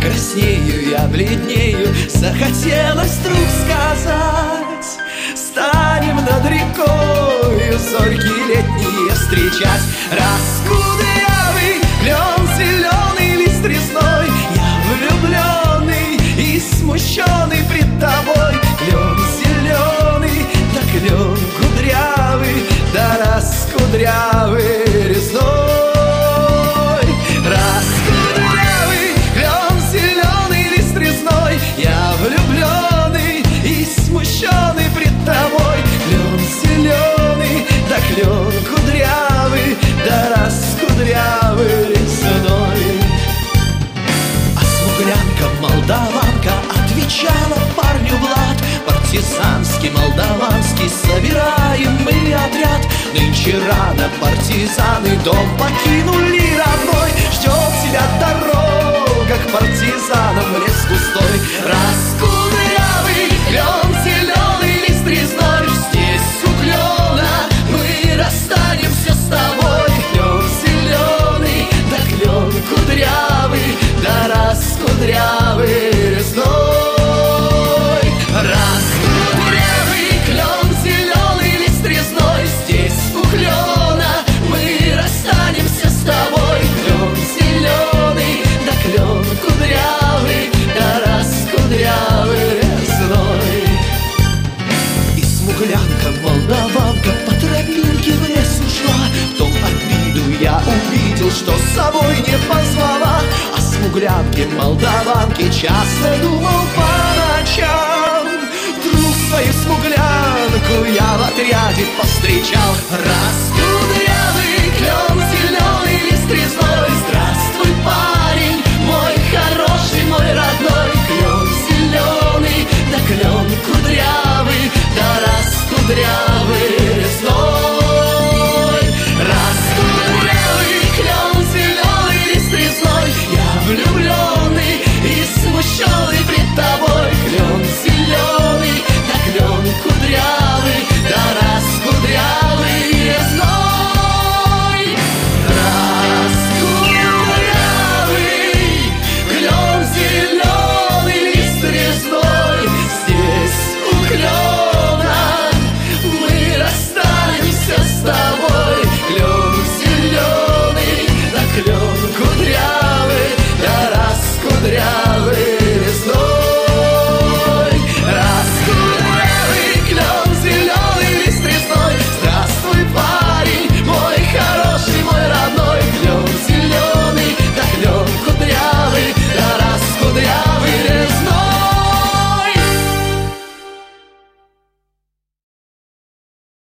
краснею, я бледнею. Захотелось вдруг сказать: станем над рекою зорьки летние встречать. Раскудрявый клен, зеленый лист резной, я влюбленный и смущенный пред тобой. Клен зеленый, да клен кудрявый, да раскудрявый резной. Раскудрявый клен, зеленый лист резной, я влюбленный и смущенный пред тобой. Клен зеленый, да клен кудрявый, да раскудрявый резной. А смуглянка молдаванка отвечала парню Влад: партизанский, молдаванский, собираем мы отряд. Нынче рано партизаны дом покинули родной. Ждет тебя дорога к партизанам в лес густой. Раскудрявый клен, зеленый лист резной, здесь у клена мы расстанемся с тобой. Клен зеленый, да клен кудрявый, да раскудрявый резной. Раскудрявый клен, зеленый лист резной, здесь у клена мы расстанемся с тобой. Клен зеленый, да клен кудрявый, да раскудрявый резной. И смуглянка молдаванка по тропинке в лес ушла. В том обиду я увидел, что с собой не позвала. О смуглянке молдаванке часто думал по ночам. Вдруг свою смуглянку я в отряде повстречал. Раскудрявый клен, зеленый лист резной, здравствуй, парень.